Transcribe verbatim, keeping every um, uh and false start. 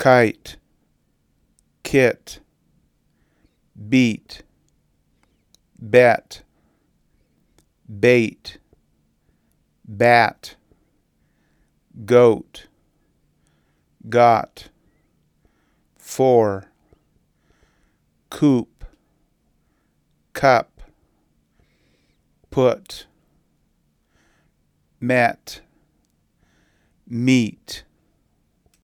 kite, kit, beat, bet, bait, bat, goat, got, for, coop, cup, put, met, meet,